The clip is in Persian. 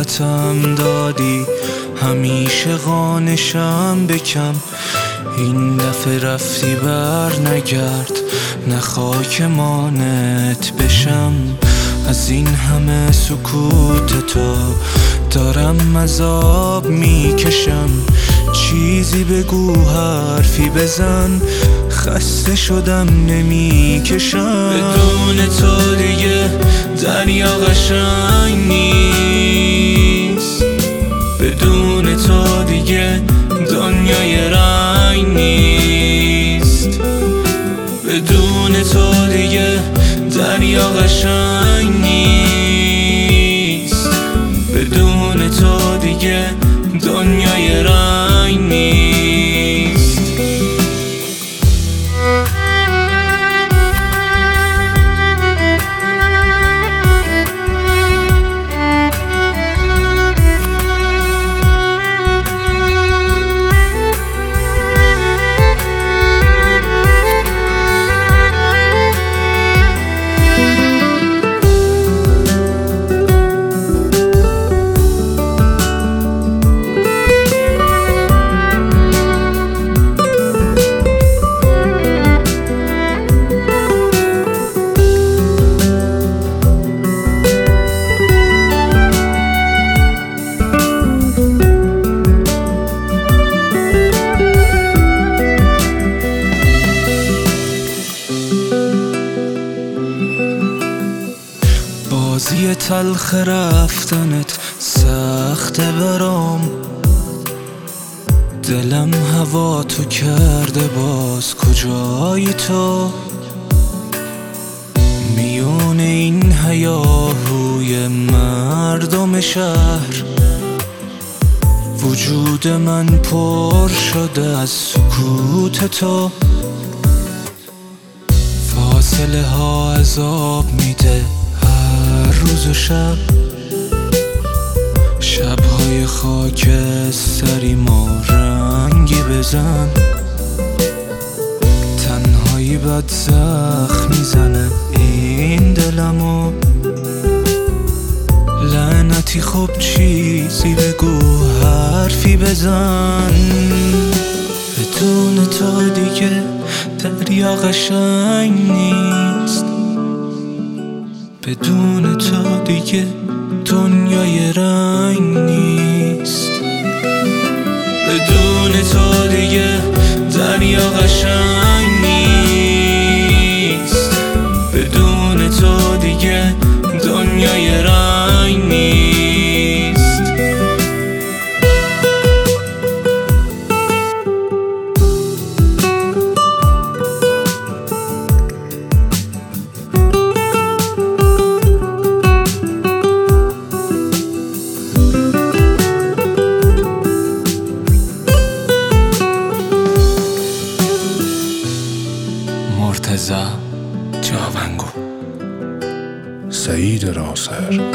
محبتم دادی، همیشه قانشم بکم. این دفعه رفتی بر نگرد، نه خاک مانت بشم. از این همه سکوت تو دارم عذاب میکشم. چیزی بگو، حرفی بزن، خسته شدم نمیکشم. بدون تو دیگه دریا قشنگ نیست، بدون تو دیگه دنیای رنگ نیست. بدون تو دیگه دریا قشنگ نیست، بدون تو دیگه دنیای رنگ نیست. بازی تلخ رفتنت سخته برام، دلم هوا تو کرده، باز کجایی تو؟ میون این هیاهوی مردم شهر، وجود من پر شده از سکوت تو. فاصله ها عذاب میده روز و شب، شبهای خاکستری ما رنگی بزن. تنهایی بد زخم میزنه این دلمو، لعنتی خب چیزی بگو، حرفی بزن. بدون تو دیگه دریا قشنگ نیست، بدون تو دیگه دنیای رنگ نیست. بدون تو دیگه دریا قشنگ نیست، بدون تو دیگه دنیای رنگ نیست. مرتضی جاونگو، سعید راسر.